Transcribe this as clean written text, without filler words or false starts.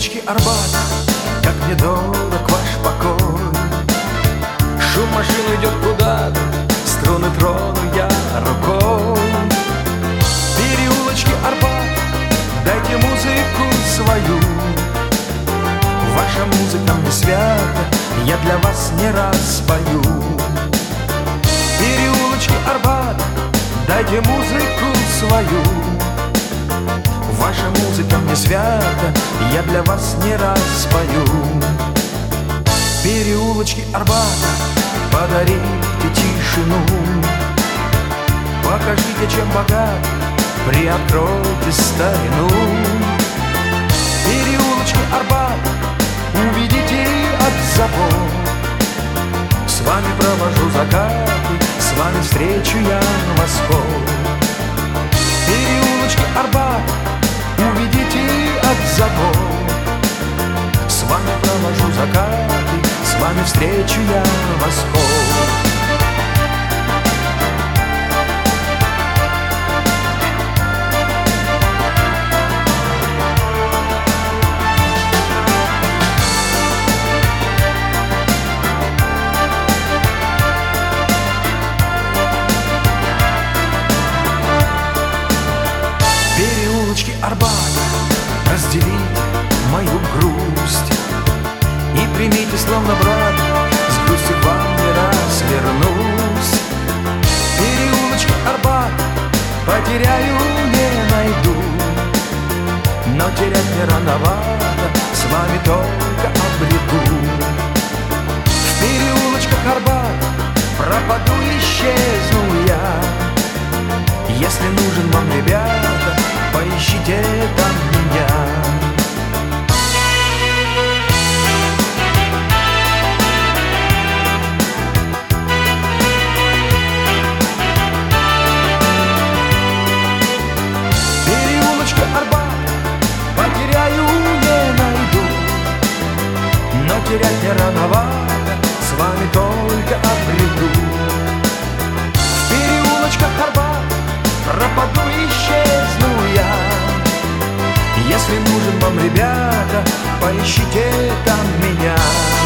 Переулочки Арбата, как недорог ваш покой. Шум машин идет куда-то, струны трону я рукой. Переулочки Арбата, дайте музыку свою. Ваша музыка мне свята, я для вас не раз пою. Переулочки Арбата, дайте музыку свою. Ваша музыка мне свята, я для вас не раз пою. Переулочки Арбата, подарите тишину. Покажите, чем богат, приоткройте старину. Переулочки Арбата, уведите от забот. С вами провожу закаты, с вами встречу я восход. Переулочки Арбата, уведите от забот. С вами провожу закаты, с вами встречу я восход. Переулочки Арбата, разделите мою грусть и примите, словно брат, с грустью к вам не раз вернусь. Переулочки Арбата, потеряю, не найду, но терять не рановато, с вами только обрету. В переулочках Арбата пропаду, исчезну я. Если нужен вам, ребята, поищите там меня. Переулочка Арбата, потеряю, не найду, но терять не рановато, с вами только обрету. В переулочках Арбата пропаду, исчезну я. Если нужен вам, ребята, поищите там меня.